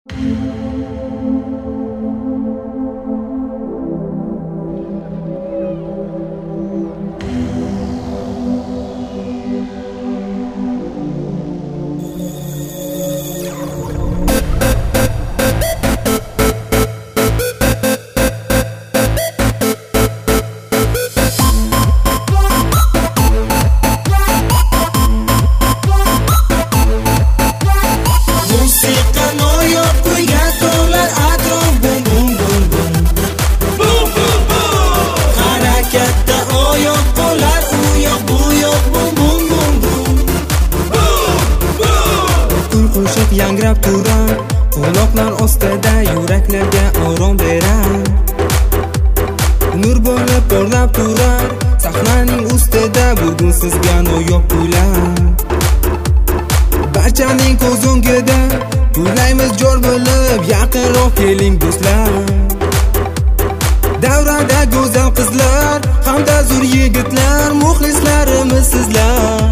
Yangrab turar, quloqlar ostida yuraklarga orom berar. Nur bo'lib porlab turar, sahnaning ustida bugun sizga noyob kuylar. Barchaning ko'z o'ngida kuylaymiz jo'r bo'lib, yaqinroq keling do'stlar. Davrada go'zal qizlar, hamda zo'r yigitlar, muxlislarimiz sizlar.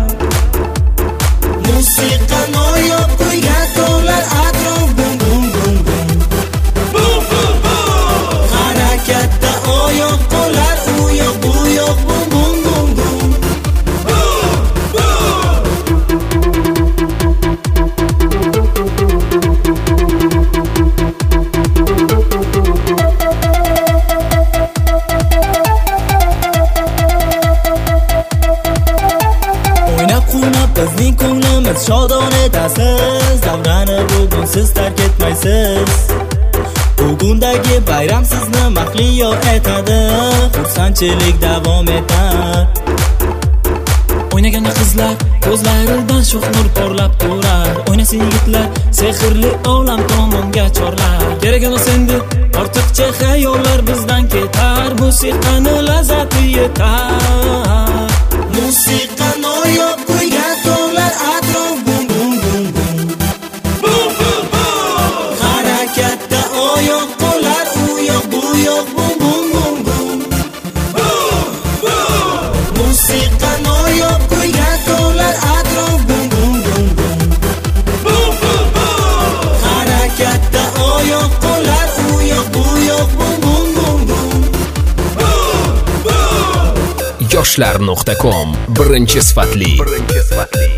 Musiqa noyob kuyga to'lar atrof, bum bum bum bum. Bum bum bum. Harakatda oyoq qo'llar, u yoq bu yoq, bum bum bum bum. Bum o'ynab qunab bizning ko'nglimiz shodon etasiz. Davrani bugun siz tark etmaysiz. Bugundagi bayram sizni mahliyo etadi, xursandchilik davom etar. O'ynaganda qizlar ko'zlaridan sho'x nur porlab turar. O'ynasin yigitlar sehrli olam tomonga chorlar. Kerak emas endi ortiqcha xayollar bizdan ketar. Musiqani lazzati yetar. Musiqa noyob kuyga to'lar atrof, bum bum bum bum. Bum bum bum. Harakatda oyoq qo'llar, u yoq bu yoq, bum bum bum bum. Bum bum. Musiqa noyob kuyga to'lar atrof, bum bum bum bum. Bum bum bum. Harakatda oyoq qo'llar, u yoq bu yoq, bum bum bum bum. Bum bum. yoshlar.com birinchi sifatli